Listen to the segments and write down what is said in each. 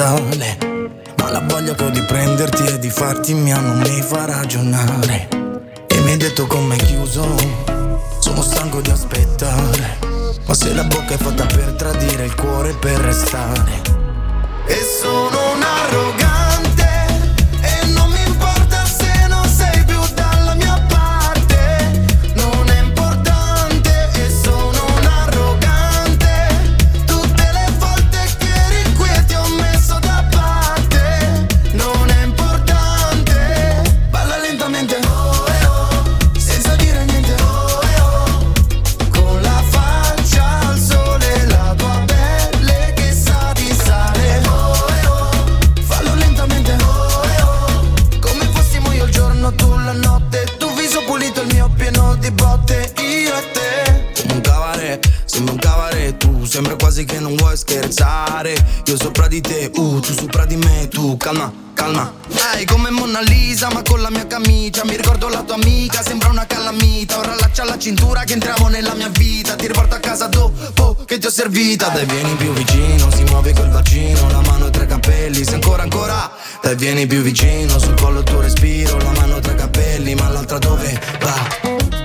sale, ma la voglia che ho di prenderti e di farti mia non mi fa ragionare. E mi hai detto come chiuso, sono stanco di aspettare, ma se la bocca è fatta per tradire, il cuore per restare. E sono un arrogante e non mi importa se non sei più dalla mia parte, non è importante. E sono un arrogante, tutte le volte che eri qui e ti ho messo da parte, non è importante. Balla lentamente, oh eh oh, senza dire niente, oh eh oh, con la faccia al sole, la tua pelle che sa di sale, oh eh oh, fallo lentamente, oh eh oh, come fossimo io il giorno, tu la notte, tu viso pulito, il mio pieno di botte, io e te. Come un cabaret, sembra un cabaret, tu sembra quasi che non vuoi scherzare. Io sopra di te, tu sopra di me, tu calma, calma. Ehi, come Mona Lisa, ma con la mia camicia. Mi ricordo la tua amica, sembra una calamita. Ora allaccia la cintura che entriamo nella mia vita. Ti riporto a casa dopo che ti ho servita. Dai vieni più vicino, si muove col bacino, la mano tra i capelli, se ancora ancora. Dai vieni più vicino, sul collo il tuo respiro, la mano tra i capelli, ma l'altra dove va?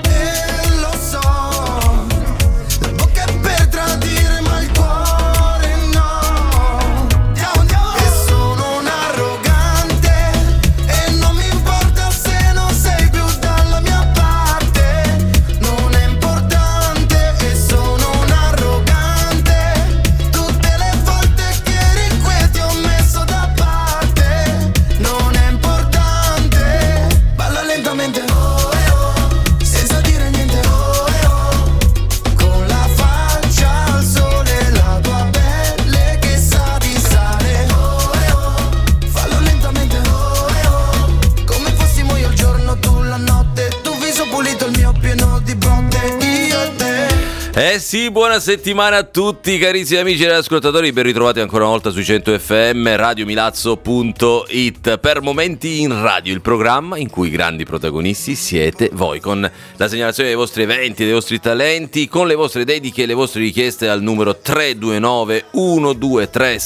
E lo so, la bocca è per tradire ma il cuore no. Andiamo, andiamo. E sono un arrogante e non mi importa se non sei più dalla mia parte, non è importante. E sono un arrogante, tutte le volte che eri qui e ti ho messo da parte, non è importante. Balla lentamente, oh eh oh, senza dire niente, oh eh oh, con la faccia al sole, la tua pelle che sa di sale, oh eh oh, fallo lentamente, oh eh oh, come fossimo io il giorno, tu la notte, tu viso pulito, il mio pieno di botte, io e te. Eh sì, buona settimana a tutti carissimi amici e ascoltatori, ben ritrovati ancora una volta sui 100 FM, radiomilazzo.it, per Momenti in Radio, il programma in cui i grandi protagonisti siete voi, con la segnalazione dei vostri eventi, dei vostri talenti, con le vostre dediche e le vostre richieste al numero 329 123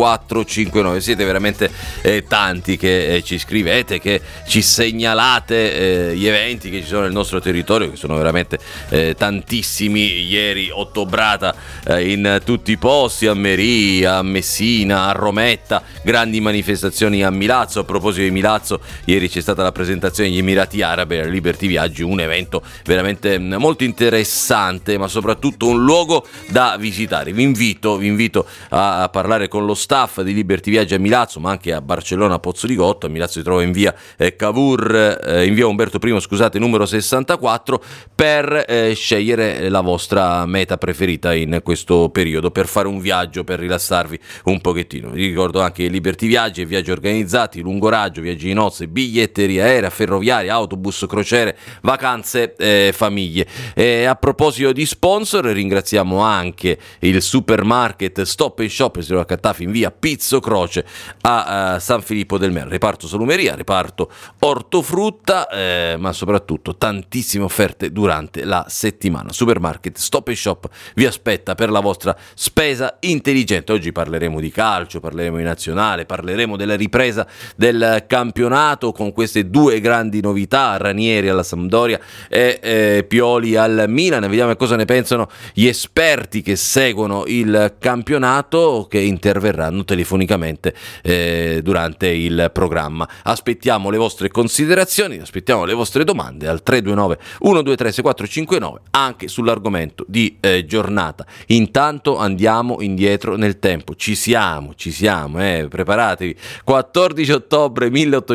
6459. Siete veramente tanti che ci scrivete, che ci segnalate gli eventi che ci sono nel nostro territorio, che sono veramente tantissimi. Ieri ottobrata in tutti i posti, a Meria, a Messina, a Rometta, grandi manifestazioni a Milazzo. A proposito di Milazzo, ieri c'è stata la presentazione degli Emirati Arabi a Liberty Viaggi, un evento veramente molto interessante, ma soprattutto un luogo da visitare. Vi invito a parlare con lo staff di Liberty Viaggi a Milazzo, ma anche a Barcellona, Pozzo di Gotto. A Milazzo si trova in via Cavour, in via Umberto I, scusate, numero 64, per scegliere la vostra meta preferita in questo periodo, per fare un viaggio, per rilassarvi un pochettino. Vi ricordo anche Liberty Viaggi, viaggi organizzati, lungo raggio, viaggi di nozze, biglietteria aerea, ferroviaria, autobus, crociere, vacanze, famiglie. E a proposito di sponsor, ringraziamo anche il supermarket Stop and Shop, si trova a Cattafi in via Pizzo Croce a San Filippo del Mel, reparto salumeria, reparto ortofrutta, ma soprattutto tantissime offerte durante la settimana. Supermarket Stop and Shop vi aspetta per la vostra spesa intelligente. Oggi parleremo di calcio, parleremo di nazionale, parleremo della ripresa del campionato con queste due grandi novità, Ranieri alla Sampdoria e Pioli al Milan. Vediamo cosa ne pensano gli esperti che seguono il campionato, che interverranno telefonicamente durante il programma. Aspettiamo le vostre considerazioni, aspettiamo le vostre domande al 329 123 6459 anche sull'argomento di giornata. Intanto andiamo indietro nel tempo, ci siamo, preparatevi. 14 ottobre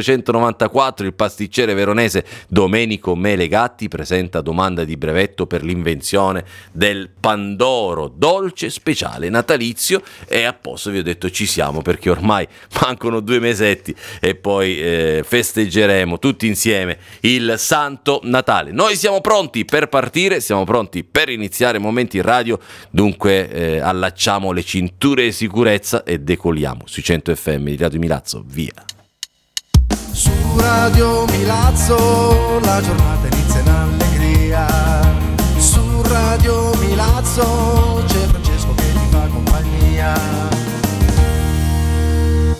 1894 il pasticcere veronese Domenico Melegatti presenta domanda di brevetto per l'invenzione del pandoro, dolce speciale natalizio. E a posto, vi ho detto ci siamo, perché ormai mancano 2 mesetti e poi festeggeremo tutti insieme il Santo Natale. Noi siamo pronti per partire, siamo pronti per iniziare Momenti in Radio. Dunque allacciamo le cinture di sicurezza e decoliamo sui 100 FM di Radio Milazzo, via. Su Radio Milazzo la giornata inizia in allegria. Su Radio Milazzo c'è Francesco che ti fa compagnia.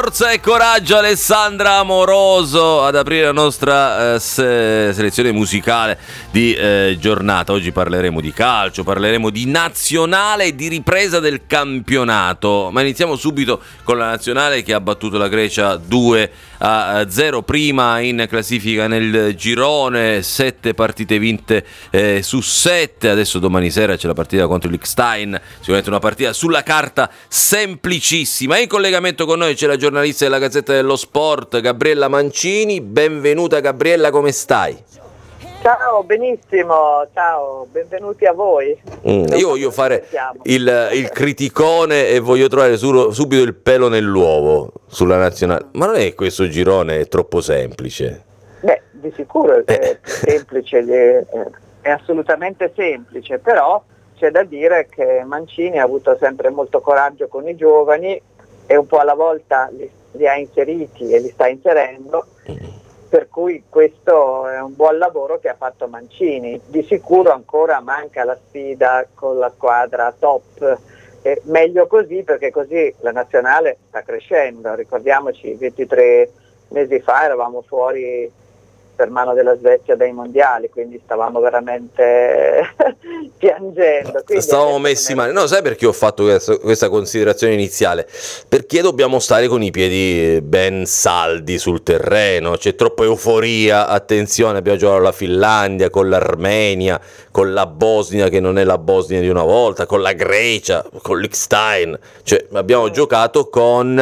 Forza e coraggio Alessandra Amoroso ad aprire la nostra selezione musicale di giornata. Oggi parleremo di calcio, parleremo di nazionale e di ripresa del campionato, ma iniziamo subito con la nazionale che ha battuto la Grecia 2-0, prima in classifica nel girone, 7 partite vinte su 7. Adesso domani sera c'è la partita contro il Liechtenstein, sicuramente una partita sulla carta semplicissima. In collegamento con noi c'è la giornalista della Gazzetta dello Sport, Gabriella Mancini. Benvenuta Gabriella, come stai? Ciao, benissimo, ciao, benvenuti a voi. Io voglio fare il criticone e voglio trovare subito il pelo nell'uovo sulla nazionale. Ma non è che questo girone è troppo semplice? Beh, di sicuro è semplice, è assolutamente semplice, però c'è da dire che Mancini ha avuto sempre molto coraggio con i giovani e un po' alla volta li ha inseriti e li sta inserendo, per cui questo è un buon lavoro che ha fatto Mancini. Di sicuro ancora manca la sfida con la squadra top, meglio così, perché così la nazionale sta crescendo. Ricordiamoci, 23 mesi fa eravamo fuori per mano della Svezia dai mondiali, quindi stavamo veramente piangendo. Quindi stavamo messi male. No, sai perché ho fatto questa considerazione iniziale? Perché dobbiamo stare con i piedi ben saldi sul terreno, c'è troppa euforia, attenzione, abbiamo giocato la Finlandia, con l'Armenia, con la Bosnia che non è la Bosnia di una volta, con la Grecia, con l'Liechtenstein, cioè abbiamo giocato con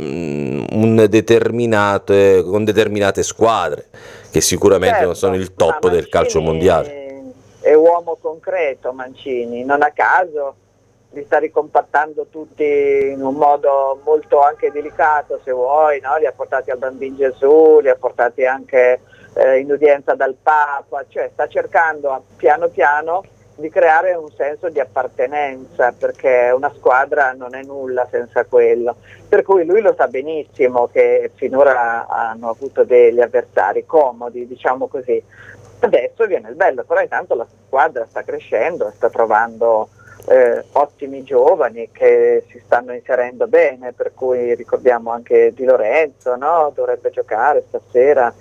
determinate squadre che sicuramente certo, non sono il top del calcio mondiale. È uomo concreto Mancini, non a caso li sta ricompattando tutti in un modo molto anche delicato, se vuoi, no? Li ha portati al Bambino Gesù, li ha portati anche in udienza dal Papa, cioè sta cercando piano piano di creare un senso di appartenenza, perché una squadra non è nulla senza quello, per cui lui lo sa benissimo che finora hanno avuto degli avversari comodi, diciamo così. Adesso viene il bello, però intanto la squadra sta crescendo, sta trovando ottimi giovani che si stanno inserendo bene, per cui ricordiamo anche Di Lorenzo, no? Dovrebbe giocare stasera,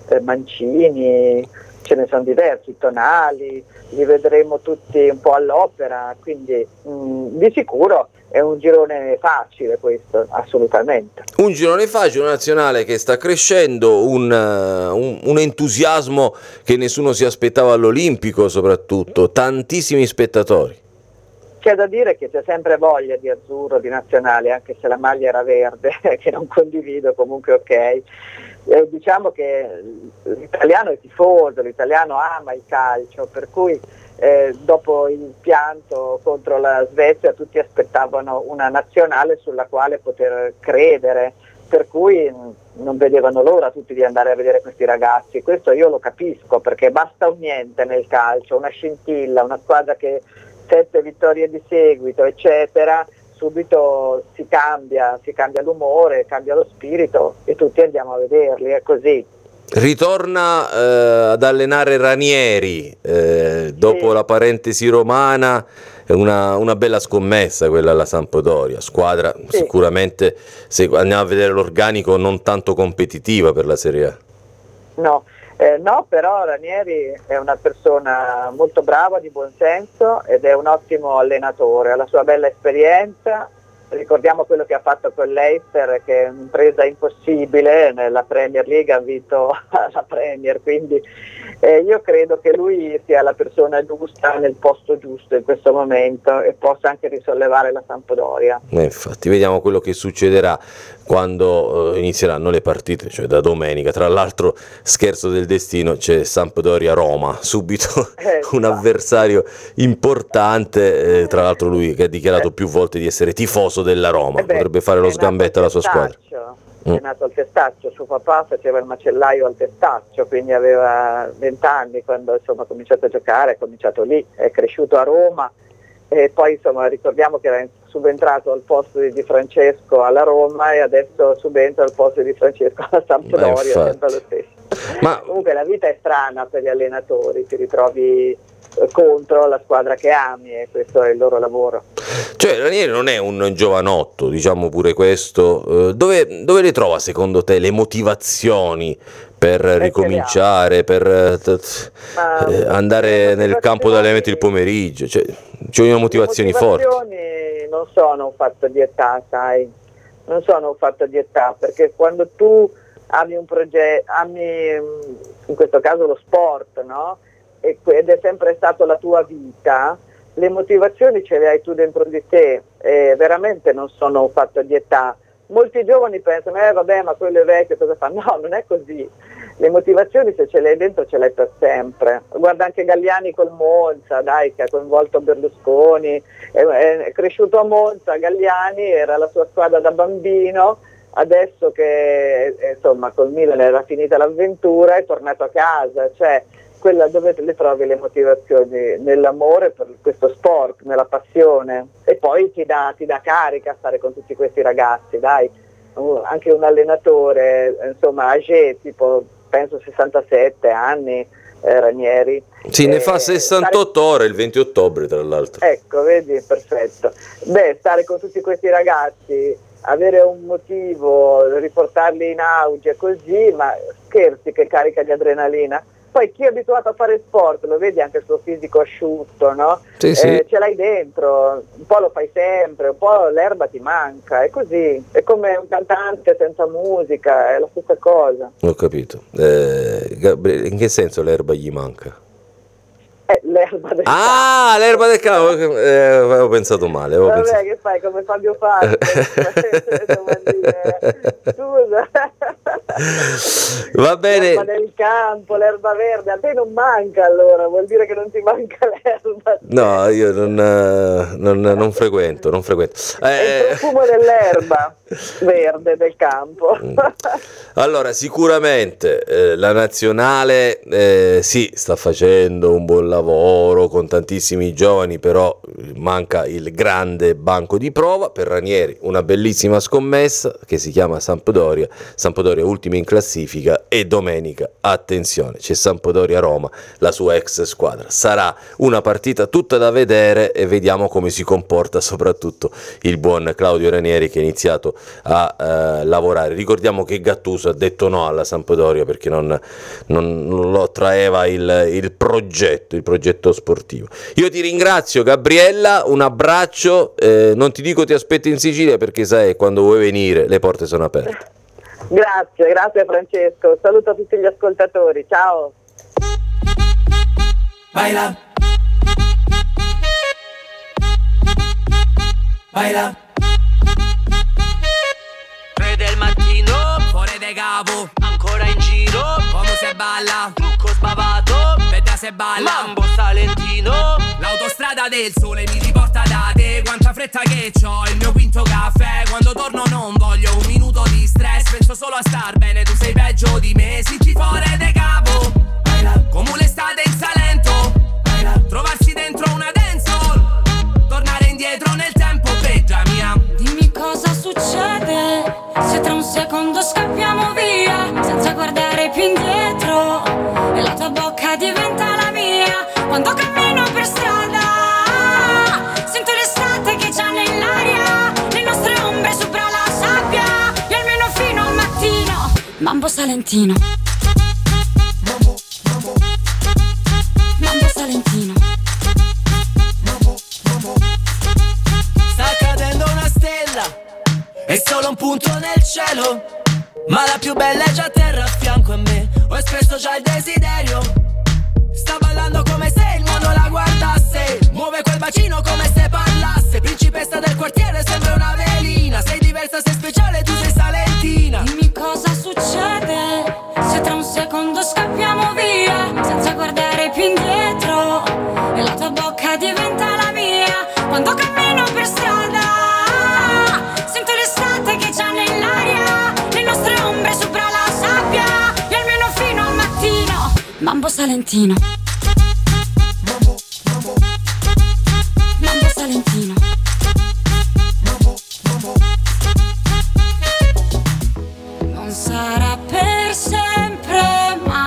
Mancini, ce ne sono diversi, Tonali, li vedremo tutti un po' all'opera, quindi di sicuro è un girone facile questo, assolutamente. Un girone facile, una nazionale che sta crescendo, un entusiasmo che nessuno si aspettava all'Olimpico, soprattutto, tantissimi spettatori. C'è da dire che c'è sempre voglia di azzurro, di nazionale, anche se la maglia era verde, che non condivido, comunque ok. Diciamo che l'italiano è tifoso, l'italiano ama il calcio, per cui dopo il pianto contro la Svezia tutti aspettavano una nazionale sulla quale poter credere, per cui non vedevano l'ora tutti di andare a vedere questi ragazzi. Questo io lo capisco, perché basta un niente nel calcio, una scintilla, una squadra che 7 vittorie di seguito, eccetera, subito si cambia l'umore, cambia lo spirito e tutti andiamo a vederli, è così. Ritorna ad allenare Ranieri, dopo la parentesi romana, è una bella scommessa quella alla Sampdoria, squadra sicuramente, se andiamo a vedere l'organico, non tanto competitiva per la Serie A. No, però Ranieri è una persona molto brava, di buon senso, ed è un ottimo allenatore, ha la sua bella esperienza. Ricordiamo quello che ha fatto con l'Leicester, che è un'impresa impossibile, nella Premier League ha vinto la Premier, quindi io credo che lui sia la persona giusta nel posto giusto in questo momento e possa anche risollevare la Sampdoria. Infatti vediamo quello che succederà quando inizieranno le partite, cioè da domenica. Tra l'altro, scherzo del destino, c'è Sampdoria-Roma, subito un avversario importante, tra l'altro lui che ha dichiarato più volte di essere tifoso della Roma, potrebbe fare lo sgambetto alla sua squadra. È nato al Testaccio, suo papà faceva il macellaio al Testaccio, quindi aveva 20 anni quando insomma ha cominciato a giocare, è cominciato lì, è cresciuto a Roma e poi insomma ricordiamo che era subentrato al posto di Di Francesco alla Roma e adesso subentra al posto di Di Francesco alla Sampdoria, sempre lo stesso. Ma comunque la vita è strana per gli allenatori, ti ritrovi contro la squadra che ami e questo è il loro lavoro. Cioè Ranieri non è un giovanotto, diciamo pure questo, dove le trova secondo te le motivazioni per ricominciare, per andare nel campo d'allenamento il pomeriggio? Cioè, ci sono motivazioni forti. Non sono un fatto di età, sai, non sono un fatto di età, perché quando tu ami un progetto, ami in questo caso lo sport, no? Ed è sempre stato la tua vita, le motivazioni ce le hai tu dentro di te, veramente non sono un fatto di età. Molti giovani pensano, vabbè, ma quello è vecchio, cosa fa? No, non è così. Le motivazioni, se ce le hai dentro, ce le hai per sempre. Guarda anche Galliani col Monza, dai, che ha coinvolto Berlusconi, è cresciuto a Monza, Galliani era la sua squadra da bambino, adesso che insomma col Milan era finita l'avventura, è tornato a casa, cioè quella dove le trovi le motivazioni? Nell'amore per questo sport, nella passione, e poi ti dà carica stare con tutti questi ragazzi, dai, anche un allenatore, insomma, âgé, tipo penso 67 anni, Ranieri. Sì, ne fa 68 ore il 20 ottobre tra l'altro. Ecco, vedi, perfetto. Beh, stare con tutti questi ragazzi, avere un motivo, riportarli in auge così, ma scherzi, che carica di adrenalina. Poi chi è abituato a fare sport, lo vedi anche il suo fisico asciutto, no? Sì, sì. Ce l'hai dentro, un po' lo fai sempre, un po' l'erba ti manca, è così. È come un cantante senza musica, è la stessa cosa. Ho capito. In che senso l'erba gli manca? L'erba del campo. Ah, l'erba del campo, avevo pensato male. Vabbè, che fai, come Fabio Fazio? Scusa. Va bene. L'erba del campo, l'erba verde, a te non manca allora, vuol dire che non ti manca l'erba. No, io non frequento. È il profumo dell'erba verde del campo. Allora, sicuramente la nazionale sì, sta facendo un buon lavoro con tantissimi giovani, però manca il grande banco di prova. Per Ranieri una bellissima scommessa che si chiama Sampdoria ultima in classifica, e domenica, attenzione, c'è Sampdoria-Roma, la sua ex squadra. Sarà una partita tutta da vedere e vediamo come si comporta soprattutto il buon Claudio Ranieri, che ha iniziato a lavorare. Ricordiamo che Gattuso ha detto no alla Sampdoria perché non lo attraeva il progetto sportivo. Io ti ringrazio, Gabriella, un abbraccio, non ti dico ti aspetto in Sicilia perché sai, quando vuoi venire le porte sono aperte. Grazie Francesco, saluto a tutti gli ascoltatori, ciao. Baila. Baila. 3 del mattino, fuori de capo, ancora in giro, come se balla, trucco sbavato, veda se balla, mambo salentino, l'autostrada del sole mi riporta da te, quanta fretta che c'ho, il mio quinto caffè, quando torno non voglio un minuto di stress, penso solo a star bene, tu sei peggio di me, senti fuori de capo, come un'estate in Salento, trovarsi dentro una dancehall, tornare indietro nel tempo, peggia mia. Dimmi cosa succede se tra un secondo scappiamo via senza guardare più indietro e la tua bocca diventa la mia. Quando cammino per strada sento l'estate che già nell'aria, le nostre ombre sopra la sabbia e almeno fino al mattino. Mambo salentino, mambo salentino. Sta cadendo una stella, è solo un punto nel cielo, ma la più bella è già a terra a fianco a me. Ho espresso già il desiderio, sta ballando come se il mondo la guardasse, muove quel bacino come se parlasse, principessa del quartiere sembra una velina, sei diversa, sei speciale, tu sei salentina. Dimmi cosa succede se tra un secondo scappiamo via senza guardare più indietro e la tua bocca diventa la mia. Quando cammino per strada sento l'estate che già nell'aria, le nostre ombre sopra la sabbia e almeno fino al mattino. Mambo salentino, mambo salentino. Non sarà per sempre, ma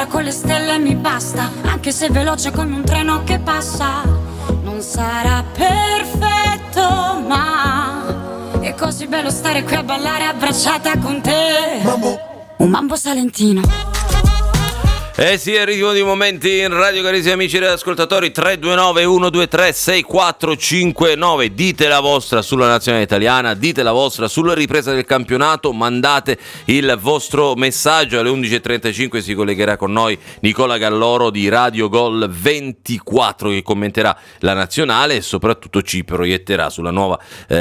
sola con le stelle mi basta, anche se veloce come un treno che passa. Non sarà perfetto, ma è così bello stare qui a ballare abbracciata con te. Mambo. Un mambo salentino. Eh sì, è il ritmo di momenti in radio, carissimi amici e ascoltatori. 329 123 6459. Dite la vostra sulla nazionale italiana, dite la vostra sulla ripresa del campionato, mandate il vostro messaggio. Alle 11.35 si collegherà con noi Nicola Galloro di Radio Gol 24 che commenterà la nazionale e soprattutto ci proietterà sulle nuove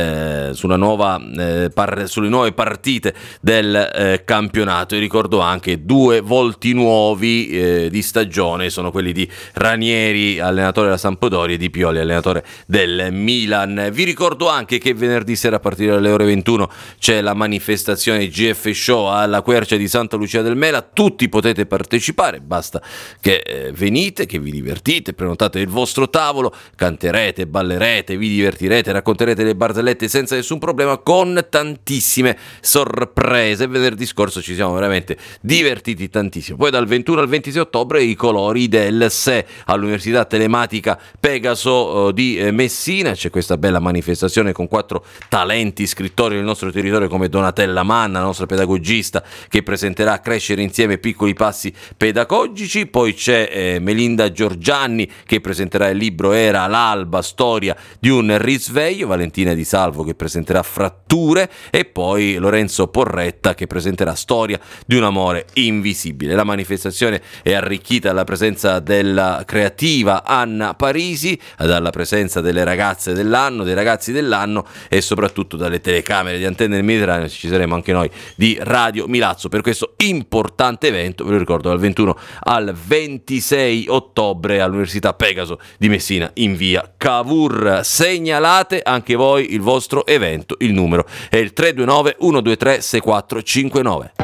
partite del campionato. E ricordo anche due volti nuovi di stagione, sono quelli di Ranieri, allenatore della Sampdoria, e di Pioli, allenatore del Milan. Vi ricordo anche che venerdì sera a partire dalle ore 21 c'è la manifestazione GF Show alla Quercia di Santa Lucia del Mela. Tutti potete partecipare, basta che venite, che vi divertite, prenotate il vostro tavolo, canterete, ballerete, vi divertirete, racconterete le barzellette senza nessun problema, con tantissime sorprese. Venerdì scorso ci siamo veramente divertiti tantissimo. Poi dal 21 al 26 ottobre i colori del SE all'Università Telematica Pegaso di Messina. C'è questa bella manifestazione con 4 talenti scrittori del nostro territorio come Donatella Manna, la nostra pedagogista, che presenterà Crescere insieme, piccoli passi pedagogici. Poi c'è Melinda Giorgianni che presenterà il libro Era l'alba, storia di un risveglio, Valentina Di Salvo che presenterà Fratture e poi Lorenzo Porretta che presenterà Storia di un amore invisibile. La manifestazione è arricchita dalla presenza della creativa Anna Parisi, dalla presenza delle ragazze dell'anno, dei ragazzi dell'anno e soprattutto dalle telecamere di Antenne del Mediterraneo. Ci saremo anche noi di Radio Milazzo per questo importante evento, ve lo ricordo, dal 21 al 26 ottobre all'Università Pegaso di Messina in via Cavour. Segnalate anche voi il vostro evento, il numero è il 329 123 6459.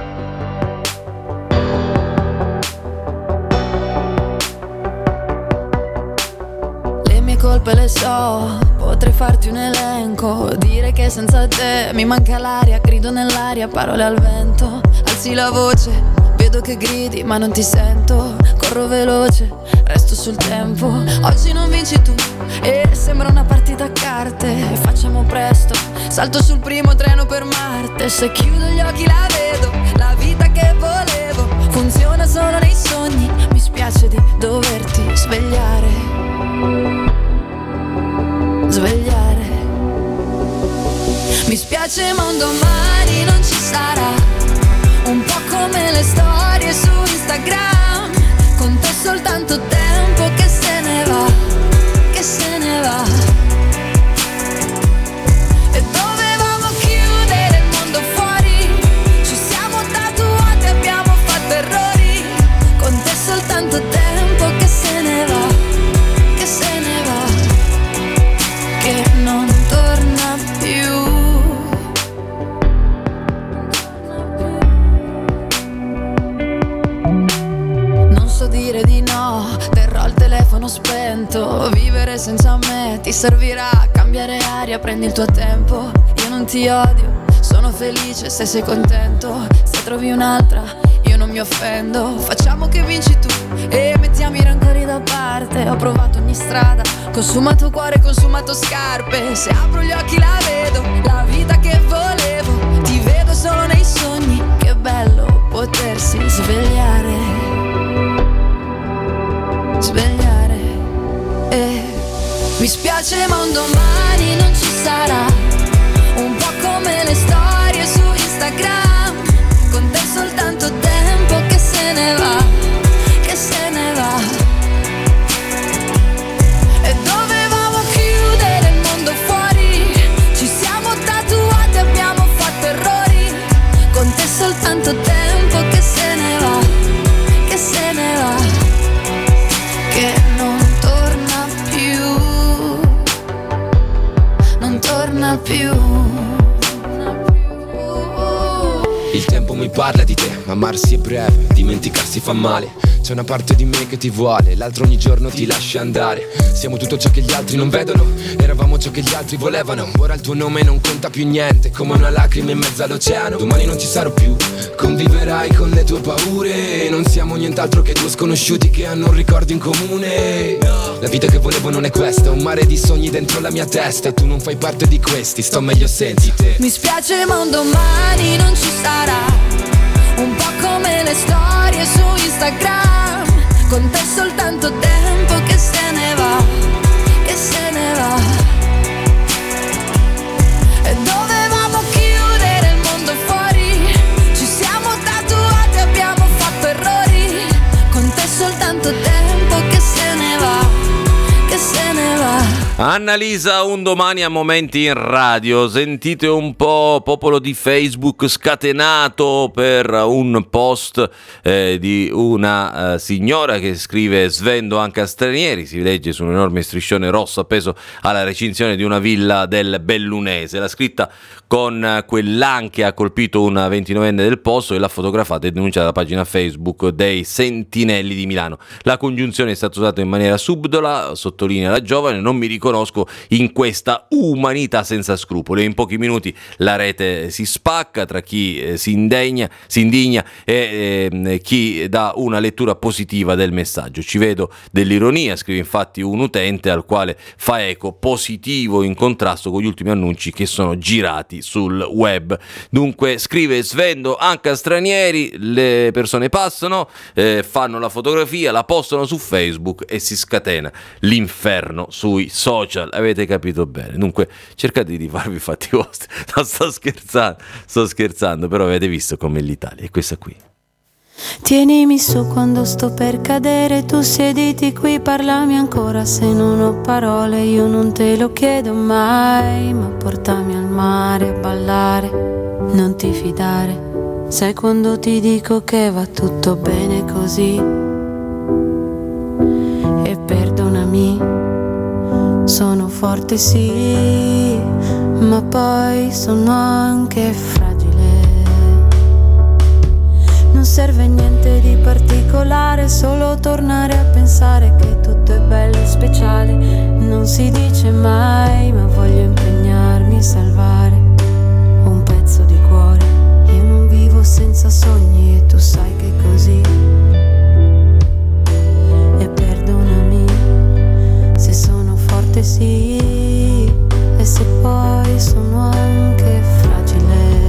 Colpe le so, potrei farti un elenco, dire che senza te mi manca l'aria, grido nell'aria, parole al vento, alzi la voce, vedo che gridi ma non ti sento, corro veloce, resto sul tempo, oggi non vinci tu e sembra una partita a carte, facciamo presto, salto sul primo treno per Marte, se chiudo gli occhi la vedo, la vita che volevo, funziona solo nei sogni, mi spiace di doverti svegliare. Mi spiace ma un domani non ci sarà, un po' come le storie su Instagram, con te soltanto tempo che se ne va, che se ne va. E dovevamo chiudere il mondo fuori, ci siamo tatuati, abbiamo fatto errori, con te soltanto tempo che se ne va, che se ne va, che non torna più. Non so dire di no, terrò il telefono spento, vivere senza me ti servirà, cambiare aria, prendi il tuo tempo, io non ti odio, sono felice se sei contento, se trovi un'altra io non mi offendo, facciamo che vinci tu e mettiamo i rancori da parte, ho provato ogni strada, consumato cuore, consumato scarpe, se apro gli occhi la vedo, la vita che volevo, ti vedo solo nei sogni, che bello potersi svegliare. Svegliare mi spiace ma un domani non ci sarà, un po' come le storie su Instagram, con te soltanto tempo che se ne va, che se ne va. E dovevamo chiudere il mondo fuori, ci siamo tatuati, abbiamo fatto errori, con te soltanto tempo che se ne va, che se ne va, che non torna più, non torna più. Il tempo mi parla di te, amarsi è breve, dimenticarsi fa male. C'è una parte di me che ti vuole, l'altro ogni giorno ti lascia andare. Siamo tutto ciò che gli altri non vedono, eravamo avevamo ciò che gli altri volevano. Ora il tuo nome non conta più niente, come una lacrima in mezzo all'oceano. Domani non ci sarò più, conviverai con le tue paure. Non siamo nient'altro che due sconosciuti che hanno un ricordo in comune. La vita che volevo non è questa, un mare di sogni dentro la mia testa. E tu non fai parte di questi, sto meglio senti te. Mi spiace ma un domani non ci sarà, un po' come le storie su Instagram. Con te soltanto tempo che se ne va, che se ne va. E dovevamo chiudere il mondo fuori, ci siamo tatuati, abbiamo fatto errori. Con te soltanto tempo che se ne va, che se ne va. Annalisa, un domani a momenti in radio. Sentite un po', popolo di Facebook scatenato per un post di una signora che scrive: svendo anche a stranieri. Si legge su un enorme striscione rosso appeso alla recinzione di una villa del Bellunese. La scritta con quell'an che ha colpito una 29enne del posto e l'ha fotografata e denunciata alla pagina Facebook dei Sentinelli di Milano. La congiunzione è stata usata in maniera subdola, sottolinea la giovane: non mi riconosco in questa umanità senza scrupoli. In pochi minuti la rete si spacca tra chi si indigna e chi dà una lettura positiva del messaggio. Ci vedo dell'ironia, scrive infatti un utente al quale fa eco: positivo in contrasto con gli ultimi annunci che sono girati sul web. Dunque scrive: svendo anche a stranieri. Le persone passano, fanno la fotografia, la postano su Facebook e si scatena l'inferno sui social. Avete capito bene. Dunque cercate di farvi i fatti vostri. No, sto scherzando, però avete visto com'è l'Italia. È questa qui. Tienimi su quando sto per cadere, tu siediti qui, parlami ancora se non ho parole. Io non te lo chiedo mai, ma portami al mare a ballare. Non ti fidare, sai quando ti dico che va tutto bene così. E perdonami, sono forte sì, ma poi sono anche fragile. Non serve niente di particolare, solo tornare a pensare che tutto è bello e speciale. Non si dice mai, ma voglio impegnarmi a salvare un pezzo di cuore. Io non vivo senza sogni e tu sai che è così. E perdonami se sono forte sì, e se poi sono anche fragile.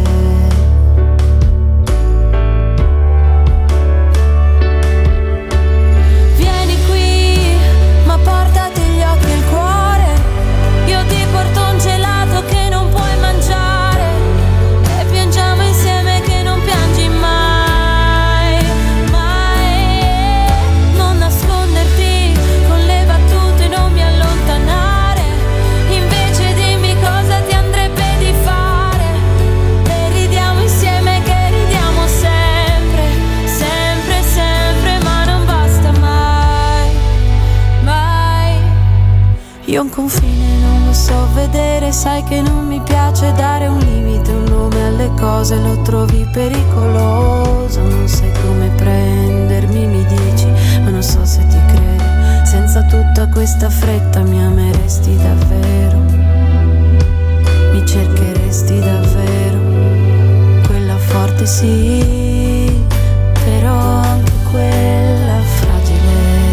Vieni qui, ma portati gli occhi e il cuore. Io ti porto un gelato che non puoi mangiare, e piangiamo insieme che non piangi mai, mai. Non nasconderti con le battute, non mi allontanare. Invece dimmi cosa ti andrebbe di fare, e ridiamo insieme che ridiamo sempre, sempre, sempre, ma non basta mai, mai. Io un confine non lo so vedere, sai che non mi piace dare un limite, un nome alle cose, lo trovi pericoloso. Non sai come prendermi, mi dici, ma non so se ti credo. Senza tutta questa fretta mi ameresti davvero, mi cercheresti davvero. Quella forte sì, però anche quella fragile.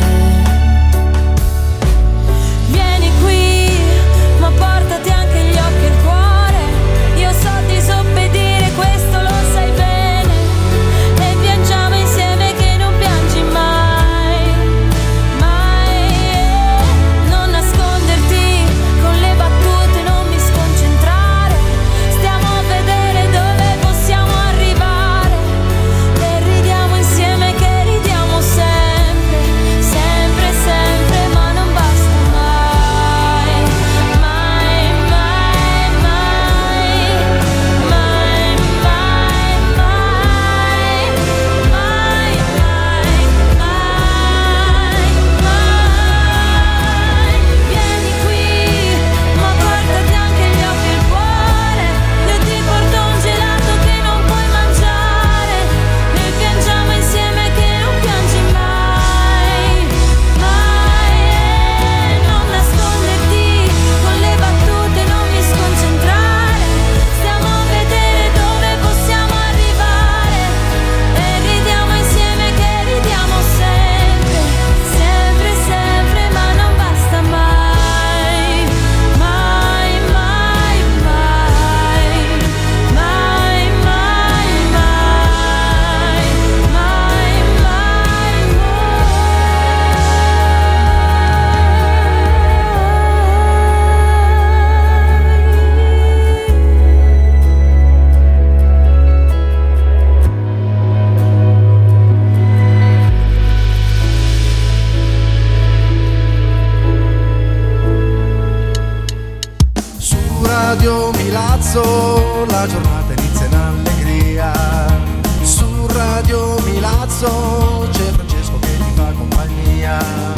Vieni qui, ma portati anche gli occhi e il cuore. Io so disobbedire, questo lo sai bene, e piangiamo insieme che non piangi mai, mai. Non nasconderti con le battute, non mi sconcentrare. Stiamo a vedere dove possiamo arrivare, Milazzo, la giornata inizia in allegria. Su Radio Milazzo c'è Francesco che ti fa compagnia.